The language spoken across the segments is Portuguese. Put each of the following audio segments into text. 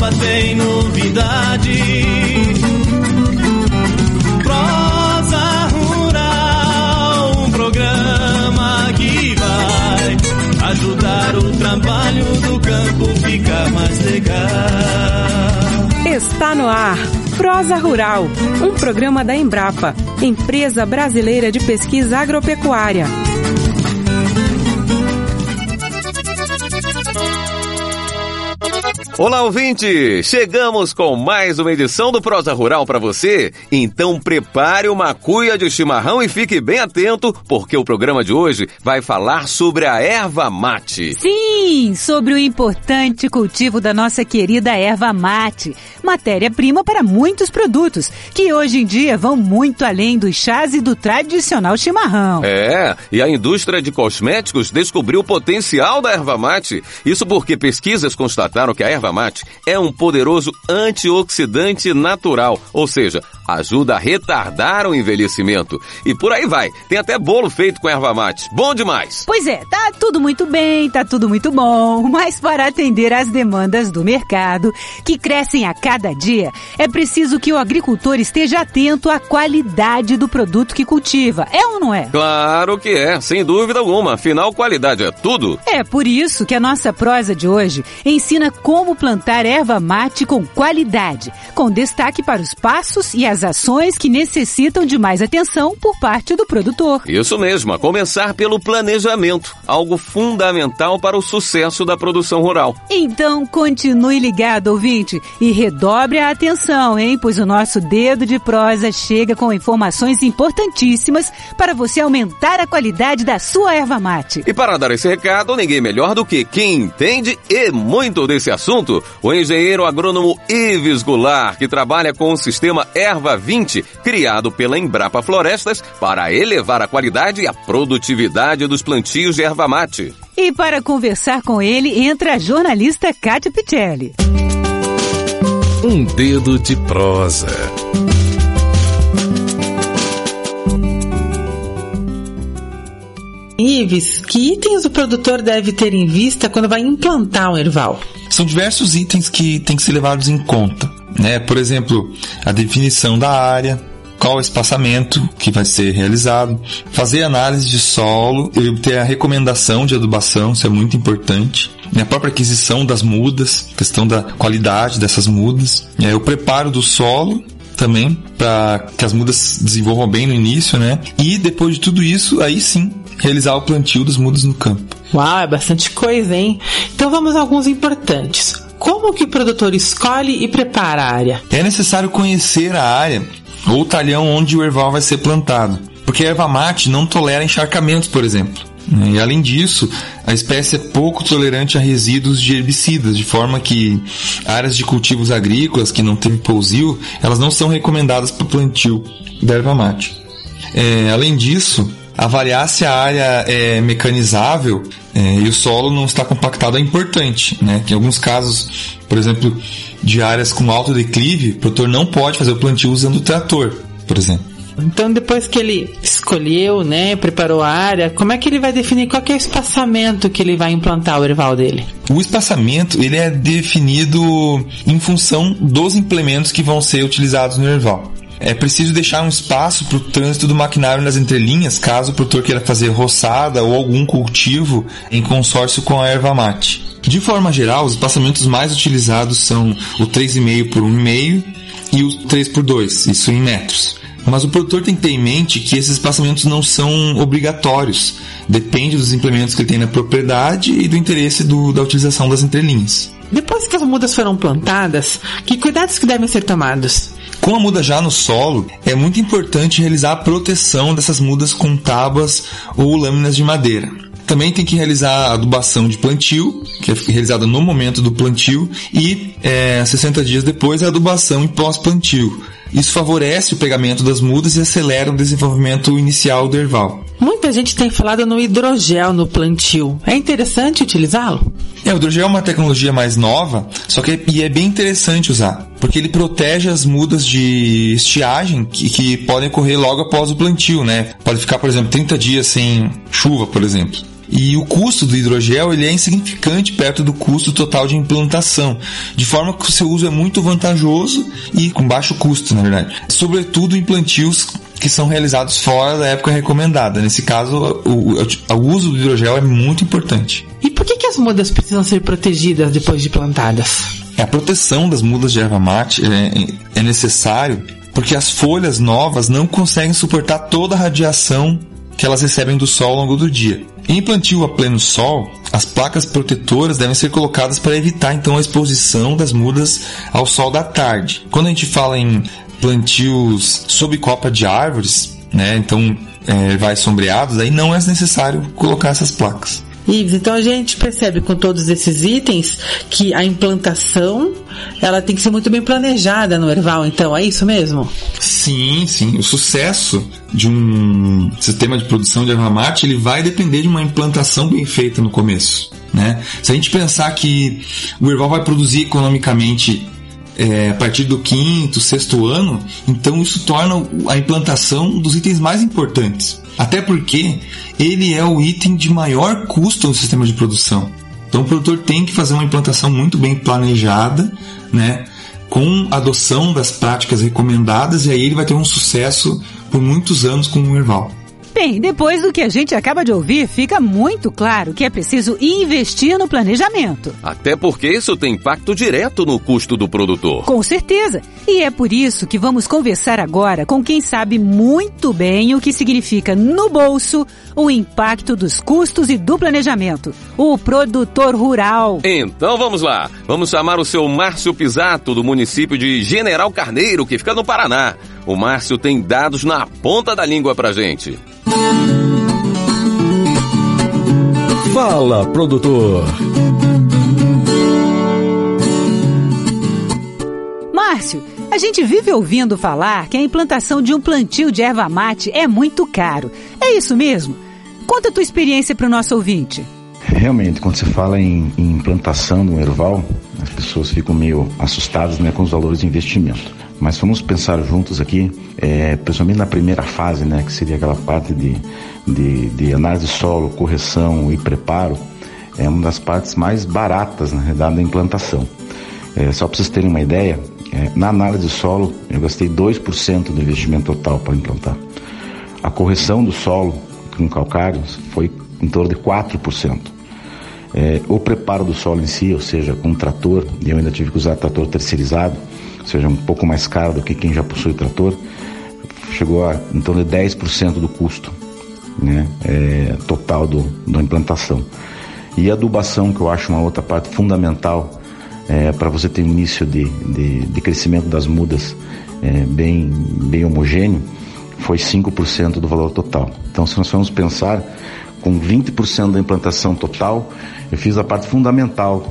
Embrapa tem novidade. Prosa Rural, um programa que vai ajudar o trabalho do campo ficar mais legal. Está no ar Prosa Rural, um programa da Embrapa, Empresa Brasileira de Pesquisa Agropecuária. Olá, ouvinte! Chegamos com mais uma edição do Prosa Rural para você. Então prepare uma cuia de chimarrão e fique bem atento, porque o programa de hoje vai falar sobre a erva mate. Sim, sobre o importante cultivo da nossa querida erva mate, matéria-prima para muitos produtos, que hoje em dia vão muito além dos chás e do tradicional chimarrão. É, e a indústria de cosméticos descobriu o potencial da erva mate. Isso porque pesquisas constataram que a erva mate é um poderoso antioxidante natural, ou seja, ajuda a retardar o envelhecimento. E por aí vai, tem até bolo feito com erva mate. Bom demais! Pois é, tá tudo muito bem, tá tudo muito bom, mas para atender às demandas do mercado, que crescem a cada dia, é preciso que o agricultor esteja atento à qualidade do produto que cultiva. É ou não é? Claro que é, sem dúvida alguma. Afinal, qualidade é tudo. É por isso que a nossa prosa de hoje ensina como plantar erva mate com qualidade, com destaque para os passos e as ações que necessitam de mais atenção por parte do produtor. Isso mesmo, a começar pelo planejamento, algo fundamental para o sucesso da produção rural. Então continue ligado, ouvinte, e redobre a atenção, hein? Pois o nosso dedo de prosa chega com informações importantíssimas para você aumentar a qualidade da sua erva mate. E para dar esse recado, ninguém melhor do que quem entende e muito desse assunto, o engenheiro agrônomo Ives Goulart, que trabalha com o sistema Erva 20, criado pela Embrapa Florestas para elevar a qualidade e a produtividade dos plantios de erva mate. E para conversar com ele, entra a jornalista Kátia Pichelli. Um dedo de prosa. Ives, que itens o produtor deve ter em vista quando vai implantar um erval? São diversos itens que têm que ser levados em conta, né? Por exemplo, a definição da área, qual o espaçamento que vai ser realizado, fazer análise de solo e obter a recomendação de adubação, isso é muito importante. A própria aquisição das mudas, questão da qualidade dessas mudas, o preparo do solo também, para que as mudas desenvolvam bem no início, né? E depois de tudo isso, aí sim, realizar o plantio das mudas no campo. Uau, é bastante coisa, hein? Então vamos a alguns importantes. Como que o produtor escolhe e prepara a área? É necessário conhecer a área ou o talhão onde o erval vai ser plantado, porque a erva mate não tolera encharcamentos, por exemplo. E além disso, a espécie é pouco tolerante a resíduos de herbicidas, de forma que áreas de cultivos agrícolas que não têm pousio, elas não são recomendadas para o plantio da erva mate. Além disso, avaliar se a área é mecanizável e o solo não está compactado é importante, né? Que em alguns casos, por exemplo, de áreas com alto declive, o produtor não pode fazer o plantio usando o trator, por exemplo. Então, depois que ele escolheu, né, preparou a área, como é que ele vai definir qual que é o espaçamento que ele vai implantar o erval dele? O espaçamento, ele é definido em função dos implementos que vão ser utilizados no erval. É preciso deixar um espaço para o trânsito do maquinário nas entrelinhas, caso o produtor queira fazer roçada ou algum cultivo em consórcio com a erva mate. De forma geral, os espaçamentos mais utilizados são o 3,5 por 1,5 e o 3 por 2, isso em metros. Mas o produtor tem que ter em mente que esses espaçamentos não são obrigatórios. Depende dos implementos que ele tem na propriedade e do interesse da utilização das entrelinhas. Depois que as mudas foram plantadas, que cuidados que devem ser tomados? Com a muda já no solo, é muito importante realizar a proteção dessas mudas com tábuas ou lâminas de madeira. Também tem que realizar a adubação de plantio, que é realizada no momento do plantio, e 60 dias depois a adubação em pós-plantio. Isso favorece o pegamento das mudas e acelera o desenvolvimento inicial do erval. Muita gente tem falado no hidrogel no plantio. É interessante utilizá-lo? O hidrogel é uma tecnologia mais nova, só que é bem interessante usar, porque ele protege as mudas de estiagem que podem ocorrer logo após o plantio, né? Pode ficar, por exemplo, 30 dias sem chuva, por exemplo. E o custo do hidrogel ele é insignificante perto do custo total de implantação, de forma que o seu uso é muito vantajoso e com baixo custo, na verdade. Sobretudo em plantios que são realizados fora da época recomendada. Nesse caso, o uso do hidrogel é muito importante. E por que as mudas precisam ser protegidas depois de plantadas? A proteção das mudas de erva mate é necessário porque as folhas novas não conseguem suportar toda a radiação que elas recebem do sol ao longo do dia. Em plantio a pleno sol, as placas protetoras devem ser colocadas para evitar então a exposição das mudas ao sol da tarde. Quando a gente fala em plantios sob copa de árvores, né, então vai sombreados, aí não é necessário colocar essas placas. Ives, então a gente percebe com todos esses itens que a implantação ela tem que ser muito bem planejada no erval, então é isso mesmo? Sim. O sucesso de um sistema de produção de erva mate ele vai depender de uma implantação bem feita no começo, né? Se a gente pensar que o erval vai produzir economicamente a partir do 5º, 6º ano, então isso torna a implantação dos itens mais importantes. Até porque ele é o item de maior custo no sistema de produção. Então o produtor tem que fazer uma implantação muito bem planejada, né, com adoção das práticas recomendadas, e aí ele vai ter um sucesso por muitos anos com o erval. Bem, depois do que a gente acaba de ouvir, fica muito claro que é preciso investir no planejamento. Até porque isso tem impacto direto no custo do produtor. Com certeza. E é por isso que vamos conversar agora com quem sabe muito bem o que significa no bolso o impacto dos custos e do planejamento. O produtor rural. Então vamos lá. Vamos chamar o seu Márcio Pisato, do município de General Carneiro, que fica no Paraná. O Márcio tem dados na ponta da língua pra gente. Fala, produtor! Márcio, a gente vive ouvindo falar que a implantação de um plantio de erva mate é muito caro. É isso mesmo? Conta a tua experiência para o nosso ouvinte. Realmente, quando se fala em implantação do erval, as pessoas ficam meio assustadas, né, com os valores de investimento. Mas vamos pensar juntos aqui, principalmente na primeira fase, né, que seria aquela parte de análise de solo, correção e preparo, é uma das partes mais baratas, na realidade, da implantação. Só para vocês terem uma ideia, na análise de solo eu gastei 2% do investimento total para implantar. A correção do solo com calcário foi em torno de 4%. O preparo do solo em si, ou seja, com trator, e eu ainda tive que usar trator terceirizado, ou seja, um pouco mais caro do que quem já possui trator, chegou a em torno de 10% do custo, né, total da implantação. E a adubação, que eu acho uma outra parte fundamental para você ter início de crescimento das mudas bem homogêneo, foi 5% do valor total. Então, se nós formos pensar, com 20% da implantação total, eu fiz a parte fundamental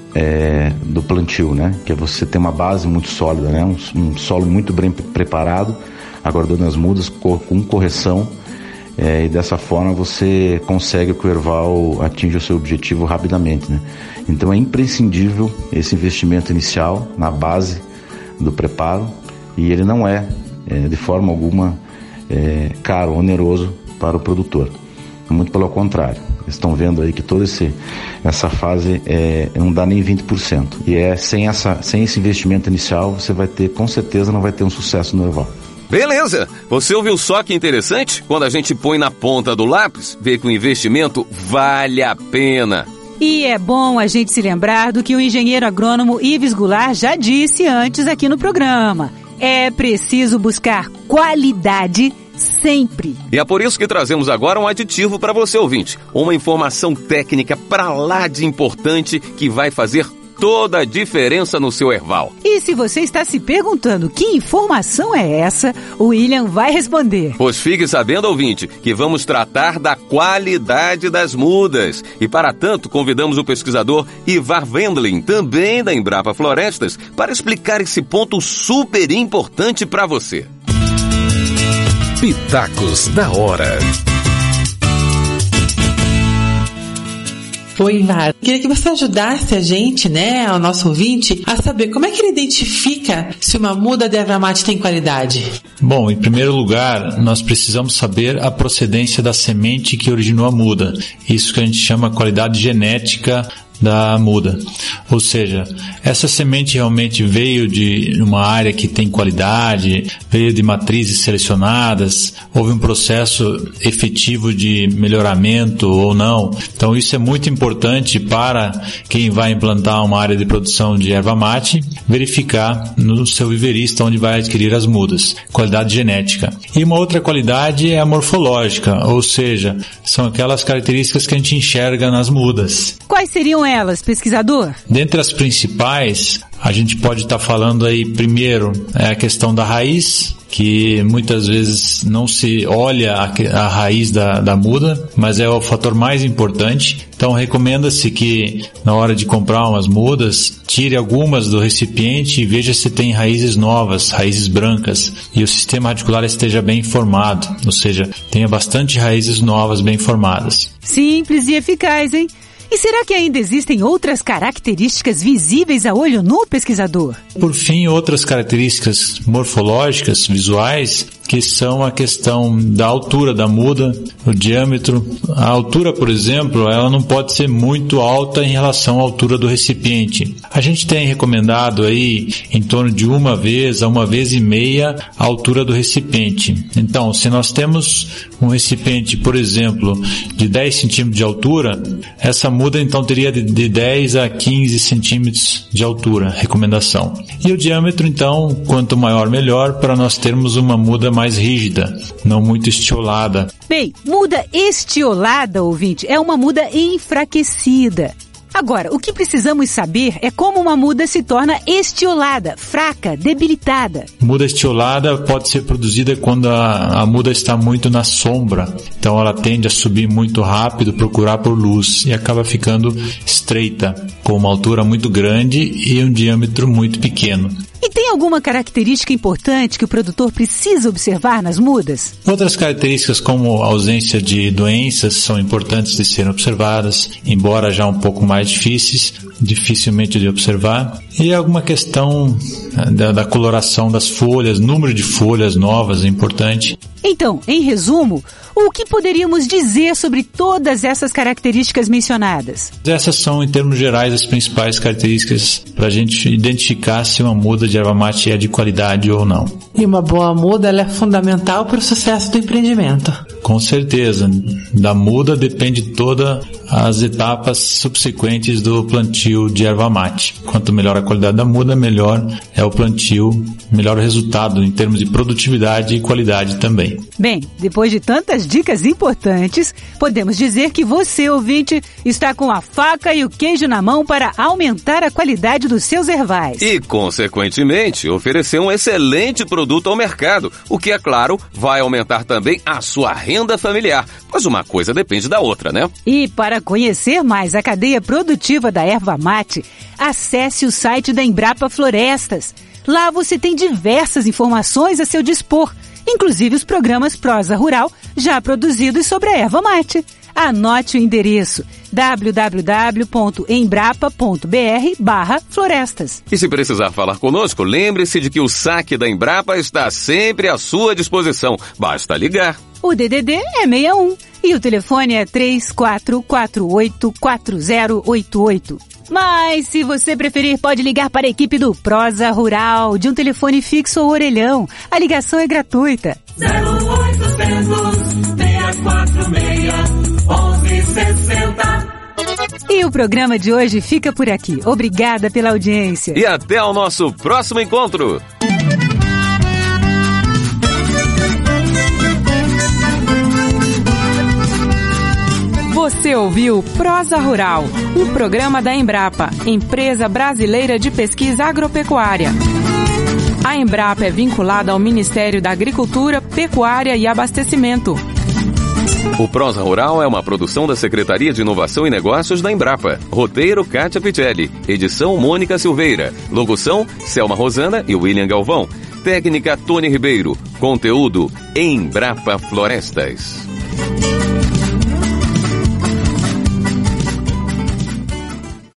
do plantio, né? Que é você ter uma base muito sólida, né? Um solo muito bem preparado, aguardando as mudas com correção, e dessa forma você consegue que o erval atinja o seu objetivo rapidamente, né? Então é imprescindível esse investimento inicial na base do preparo, e ele não é de forma alguma caro, oneroso para o produtor. Muito pelo contrário. Vocês estão vendo aí que toda essa fase não dá nem 20%. E sem esse investimento inicial, você vai ter, com certeza, não vai ter um sucesso no erval. Beleza! Você ouviu só que interessante? Quando a gente põe na ponta do lápis, vê que o investimento vale a pena. E é bom a gente se lembrar do que o engenheiro agrônomo Ives Goulart já disse antes aqui no programa. É preciso buscar qualidade sempre. E é por isso que trazemos agora um aditivo para você, ouvinte. Uma informação técnica pra lá de importante que vai fazer toda a diferença no seu erval. E se você está se perguntando que informação é essa, o William vai responder. Pois fique sabendo, ouvinte, que vamos tratar da qualidade das mudas. E para tanto, convidamos o pesquisador Ivar Wendling, também da Embrapa Florestas, para explicar esse ponto super importante para você. Pitacos da hora. Oi, Ivar. Queria que você ajudasse a gente, né, ao nosso ouvinte, a saber como é que ele identifica se uma muda de erva mate tem qualidade. Bom, em primeiro lugar, nós precisamos saber a procedência da semente que originou a muda. Isso que a gente chama qualidade genética da muda. Ou seja, essa semente realmente veio de uma área que tem qualidade, veio de matrizes selecionadas, houve um processo efetivo de melhoramento ou não. Então isso é muito importante para quem vai implantar uma área de produção de erva mate, verificar no seu viverista onde vai adquirir as mudas. Qualidade genética. E uma outra qualidade é a morfológica, ou seja, são aquelas características que a gente enxerga nas mudas. Quais seriam elas, pesquisador? Dentre as principais, a gente pode estar falando aí, primeiro, é a questão da raiz, que muitas vezes não se olha a raiz da muda, mas é o fator mais importante. Então recomenda-se que na hora de comprar umas mudas, tire algumas do recipiente e veja se tem raízes novas, raízes brancas, e o sistema radicular esteja bem formado, ou seja, tenha bastante raízes novas bem formadas. Simples e eficaz, hein? E será que ainda existem outras características visíveis a olho nu, pesquisador? Por fim, outras características morfológicas, visuais, que são a questão da altura da muda, o diâmetro. A altura, por exemplo, ela não pode ser muito alta em relação à altura do recipiente. A gente tem recomendado aí em torno de 1 vez a 1,5 vezes a altura do recipiente. Então, se nós temos um recipiente, por exemplo, de 10 centímetros de altura, essa muda então teria de 10 a 15 centímetros de altura, recomendação. E o diâmetro, então, quanto maior melhor, para nós termos uma muda mais rígida, não muito estiolada. Bem, muda estiolada, ouvinte, é uma muda enfraquecida. Agora, o que precisamos saber é como uma muda se torna estiolada, fraca, debilitada. Muda estiolada pode ser produzida quando a muda está muito na sombra. Então ela tende a subir muito rápido, procurar por luz e acaba ficando estreita, com uma altura muito grande e um diâmetro muito pequeno. E tem alguma característica importante que o produtor precisa observar nas mudas? Outras características como a ausência de doenças são importantes de serem observadas, embora já um pouco mais dificilmente de observar. E alguma questão da coloração das folhas, número de folhas novas é importante. Então, em resumo, o que poderíamos dizer sobre todas essas características mencionadas? Essas são, em termos gerais, as principais características para a gente identificar se uma muda de erva mate é de qualidade ou não. E uma boa muda ela é fundamental para o sucesso do empreendimento. Com certeza. Da muda depende todas as etapas subsequentes do plantio de erva mate. Quanto melhor a qualidade da muda, melhor é o plantio, melhor o resultado em termos de produtividade e qualidade também. Bem, depois de tantas dicas importantes, podemos dizer que você, ouvinte, está com a faca e o queijo na mão para aumentar a qualidade dos seus ervais. E, consequentemente, oferecer um excelente produto ao mercado, o que, é claro, vai aumentar também a sua renda familiar, pois uma coisa depende da outra, né? E para conhecer mais a cadeia produtiva da erva mate, acesse o site da Embrapa Florestas. Lá você tem diversas informações a seu dispor, inclusive os programas Prosa Rural já produzidos sobre a erva mate. Anote o endereço www.embrapa.br/florestas. E se precisar falar conosco, lembre-se de que o saque da Embrapa está sempre à sua disposição. Basta ligar. O DDD é 61 e o telefone é 34484088. Mas, se você preferir, pode ligar para a equipe do Prosa Rural, de um telefone fixo ou orelhão. A ligação é gratuita. 0800 646 1160. E o programa de hoje fica por aqui. Obrigada pela audiência. E até o nosso próximo encontro. Você ouviu Prosa Rural, um programa da Embrapa, Empresa Brasileira de Pesquisa Agropecuária. A Embrapa é vinculada ao Ministério da Agricultura, Pecuária e Abastecimento. O Prosa Rural é uma produção da Secretaria de Inovação e Negócios da Embrapa. Roteiro, Kátia Pitelli. Edição, Mônica Silveira. Locução, Selma Rosana e William Galvão. Técnica, Tony Ribeiro. Conteúdo, Embrapa Florestas.